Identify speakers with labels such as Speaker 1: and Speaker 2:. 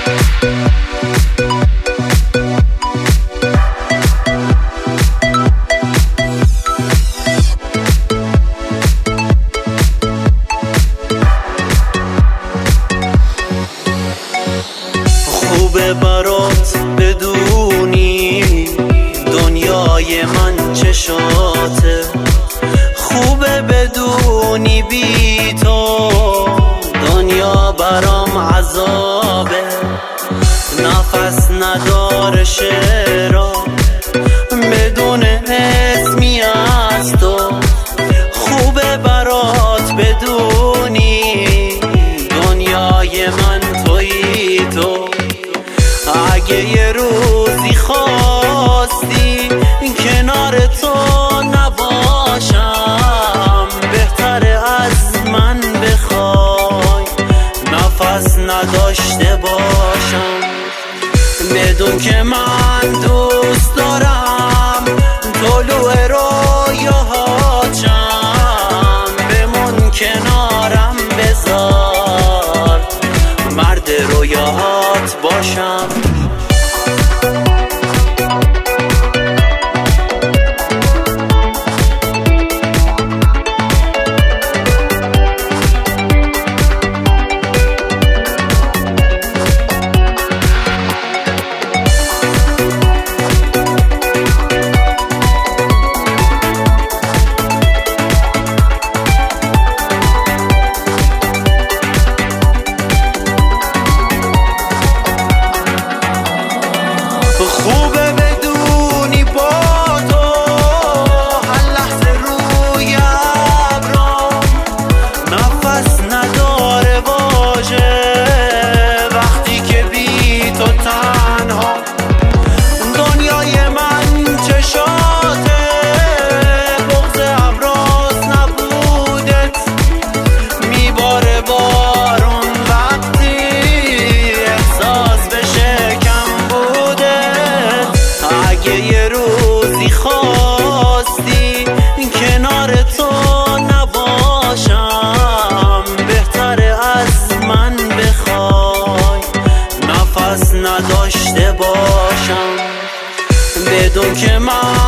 Speaker 1: خوبه برات بدونی دنیای من چشاته، خوبه بدونی بی تو دنیا برام عذابه، نفس نداره شعرا بدون اسمی از تو. خوبه برات بدونی دنیای من تویی تو. اگه یه روزی خواستی کنار تو نباشم، بهتره از من بخوای نفس نداشته باشم. بدون که من دوست دارم طلوع رویاهاتم، بمون کنارم بذار مرد رویاهات باشم. خوبه بدونی با تو هر لحظه روی ابرام نفس نداره واژه، وقتی که بی تو تنها دنیای من چشاته. بغض ابراز نبودت میباره بارون وقتی احساس بشه کم بوده. اگه یه روزی خواستی کنار تو نباشم، بهتره از من بخوای نفس نداشته باشم. بدون که من